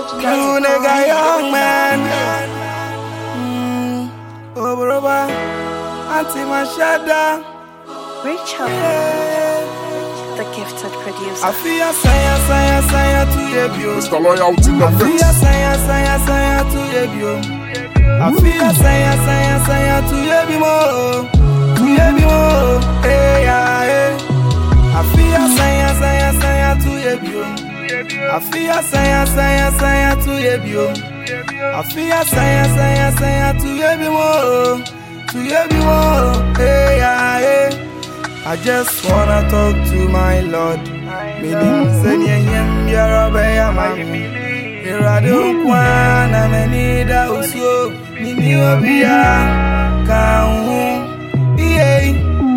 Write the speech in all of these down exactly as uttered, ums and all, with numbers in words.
You nigga young man. Mm, over over. Auntie Mashada. Rachel, Yeah. the gifted producer. I feel saya saya saya to you. Mister Loyalty the I feel best. saya saya saya to you. I feel saya saya saya to you more. To you more. Hey yeah hey. I feel saya saya saya to you. I feel saya saya saya to you. I feel saya saya saya to you more. To you more. Hey yeah hey. I just wanna talk to my Lord. Meaning sending him your obey my here I don't want a many that also Mini Obia Kaun Yeah.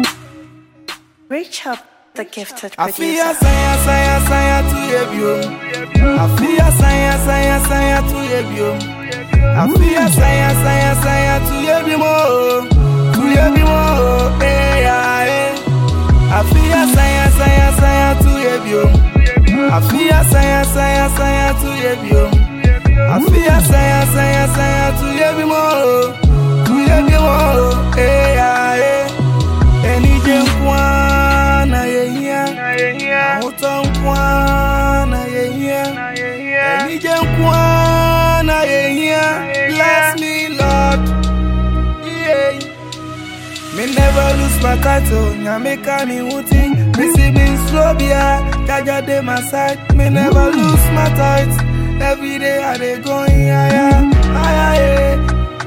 Rachel, the gifted I feel producer. saya saya saya to you. I feel saya saya saya to you. I feel saya saya saya to you more. To you more. Hey yeah. I feel saya saya saya to you. I feel saya saya saya to you. I feel saya saya saya to you more. To you more. Hey yeah. Any jam kwana yeah yeah. Autumn kwana yeah yeah. Any jam kwana yeah yeah. Bless me Lord. Yeah. Me never lose my title, Nyamika me wooting. Receiving Slobia, Jaja de my side. Me never lose my title. Every day I dey going higher, higher.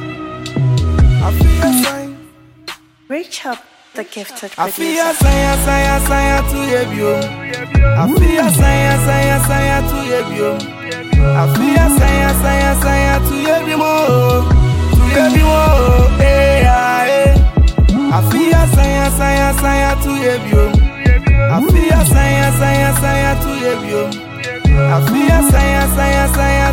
I feel a sign. Rachel, the gifted I feel a producer. sign, sign, sign to you. I feel a sign, sign, sign to you. I feel a sign, sign, sign to you more. To you more. Hey, hey. I feel a saya saya saya to you. I feel a saya saya saya to you. I feel a saya saya saya